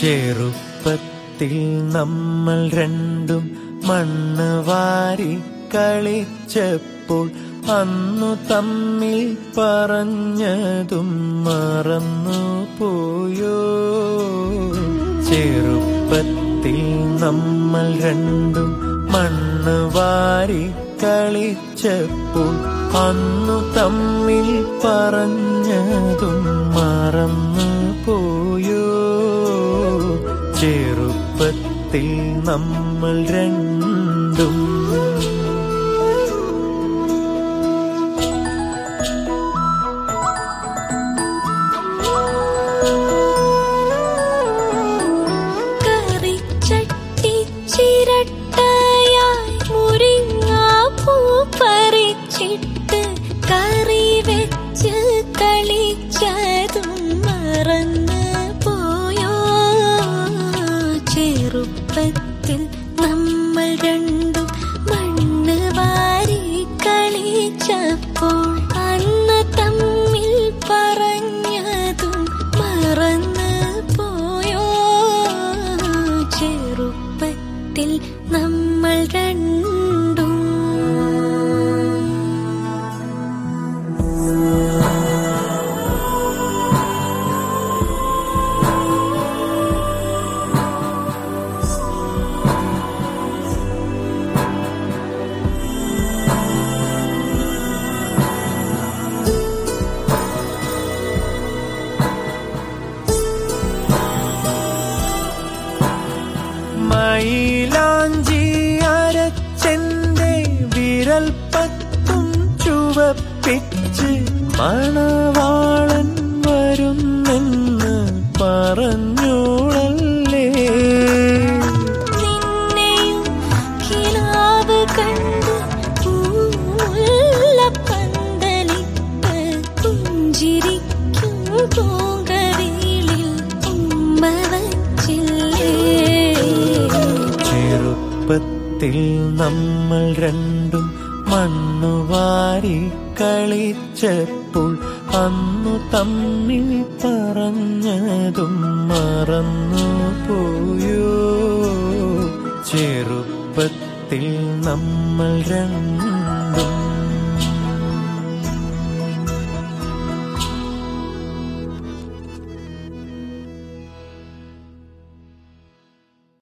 ചെറുപ്പത്തിൽ നമ്മൾ രണ്ടും മണ്ണ് വാരി കളിച്ചപ്പോൾ അന്നു തമ്മിൽ പറഞ്ഞതും മറന്നു പോയോ? ചെറുപ്പത്തിൽ നമ്മൾ രണ്ടും മണ്ണ് വാരി കളിച്ചപ്പോൾ അന്നു തമ്മിൽ പറഞ്ഞതും മറന്നു പോയോ? ചെറുപ്പത്തിൽ നമ്മൾ രണ്ടും കറിച്ചട്ടി ചിരട്ടയായി മുരിങ്ങാപ്പൂ പറിച്ചിട്ട് കറി വെച്ച് കളിച്ചതും മറന്നു പോയോ? ചെറുപ്പത്തിൽ നമ്മൾ രണ്ടും മണ്ണ് വാരി കളിച്ചപ്പോൾ അന്ന് തമ്മിൽ പറഞ്ഞതും മറന്നു പോയോ? ചെറുപ്പത്തിൽ നമ്മൾ രണ്ടും മൈലാഞ്ചി അരച്ചെന്റെ വിരൽ പത്തും ചുവപ്പിച്ച് മണവാളൻ വരുന്നെന്ന് പറഞ്ഞോളല്ലേ? നിന്നെയും കിനാവ് കണ്ട് പൂമുല്ലപ്പന്തലിട്ട് പുഞ്ചിരിക്കും പൂങ്കവിളിൽ ഉമ്മ വച്ചില്ലേ? ചെറുപ്പത്തിൽ നമ്മൾ രണ്ടും മണ്ണു വാരി കളിച്ചപ്പോൾ അന്നു തമ്മിൽ പറഞ്ഞതും മറന്നു പോയോ? ചെറുപ്പത്തിൽ നമ്മൾ രണ്ടും